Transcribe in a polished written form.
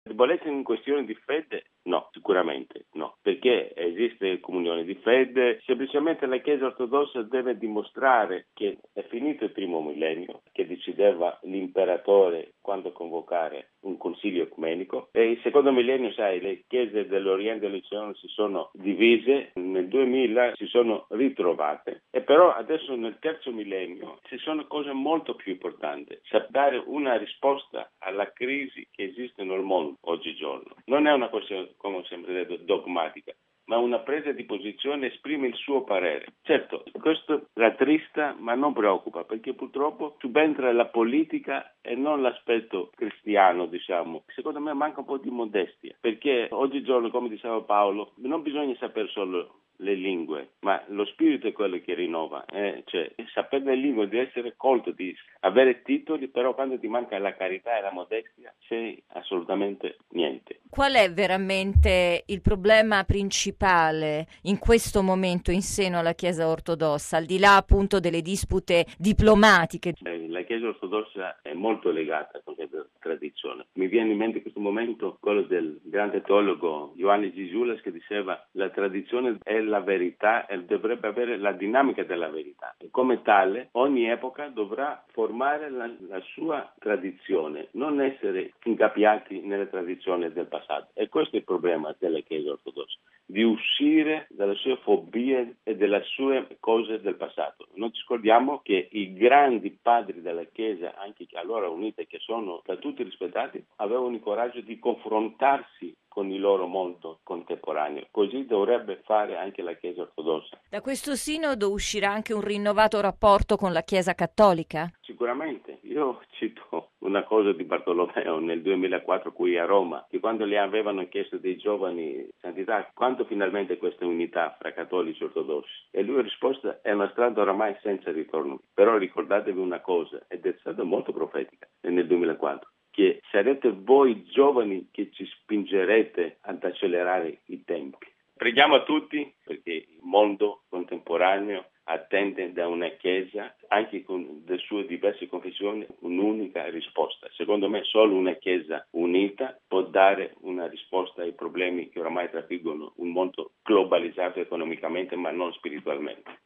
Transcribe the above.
Debolezza in questione di fede? No, sicuramente no, perché esiste comunione di fede, semplicemente la Chiesa ortodossa deve dimostrare che è finito il primo millennio, che decideva l'imperatore quando convocare un consiglio ecumenico, e il secondo millennio, sai, le chiese dell'Oriente e dell'Occidente si sono divise, nel 2000 si sono ritrovate, e però adesso nel terzo millennio ci sono cose molto più importanti, dare una risposta alla crisi che esiste nel mondo oggigiorno. Non è una questione, come ho sempre detto, dogmatica, ma una presa di posizione, esprime il suo parere. Certo, questo rattrista ma non preoccupa, perché purtroppo subentra la politica e non l'aspetto cristiano, diciamo. Secondo me manca un po' di modestia, perché oggigiorno, come diceva Paolo, non bisogna sapere solo le lingue, ma lo spirito è quello che rinnova, cioè sapere le lingue, di essere colto, di avere titoli, però quando ti manca la carità e la modestia sei assolutamente niente. Qual è veramente il problema principale in questo momento in seno alla Chiesa ortodossa, al di là appunto delle dispute diplomatiche? La Chiesa ortodossa è molto legata a questa tradizione. Mi viene in mente in questo momento quello del grande teologo Ioannis Gisulas, che diceva la tradizione è la verità e dovrebbe avere la dinamica della verità. E come tale ogni epoca dovrà formare la sua tradizione, non essere ingabbiati nelle tradizioni del passato. E questo è il problema della Chiesa ortodossa, di uscire dalle sue fobie e dalle sue cose del passato. Non ci scordiamo che i grandi padri della Chiesa, anche allora unite, che sono da tutti rispettati, avevano il coraggio di confrontarsi con il loro mondo contemporaneo. Così dovrebbe fare anche la Chiesa ortodossa. Da questo sinodo uscirà anche un rinnovato rapporto con la Chiesa cattolica? Sicuramente. Io cito una cosa di Bartolomeo nel 2004 qui a Roma, che quando gli avevano chiesto dei giovani santità quanto finalmente questa unità fra cattolici e ortodossi, e lui ha risposto è una strada oramai senza ritorno. Però ricordatevi una cosa, ed è stata molto profetica nel 2004, che sarete voi giovani che ci spingerete ad accelerare i tempi. Preghiamo a tutti perché il mondo contemporaneo attende da una Chiesa, anche con le sue diverse confessioni, un'unica risposta. Secondo me solo una Chiesa unita può dare una risposta ai problemi che oramai trafiggono un mondo globalizzato economicamente ma non spiritualmente.